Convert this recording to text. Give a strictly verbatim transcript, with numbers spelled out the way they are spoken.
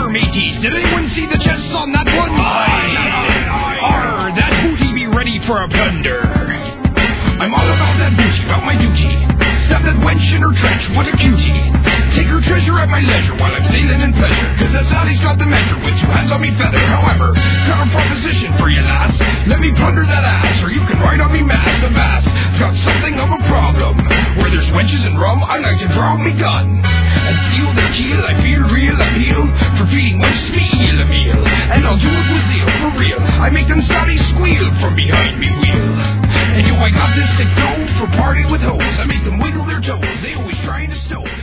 mateys. Did anyone see the chests on that one? Aye. Arr, that booty be ready for a plunder. I'm all about that booty, about my duty. Stab that wench in her trench, what a cutie. Take her treasure at my leisure while I'm sailing in pleasure. Cause that Sally's got the measure with two hands on me feather. However, got a proposition for you lass. Let me plunder that ass, or you can ride on me mass of ass. Got something of a problem. Where there's wenches and rum, I like to draw me gun. And steal their keel, I feel real appeal. For feeding wenches me eel a meal. And I'll do it with zeal, for real. I make them Sally squeal from behind me wheel. And yo, I got this sick dough for party with hoes. I make them wiggle their toes, they always trying to stow.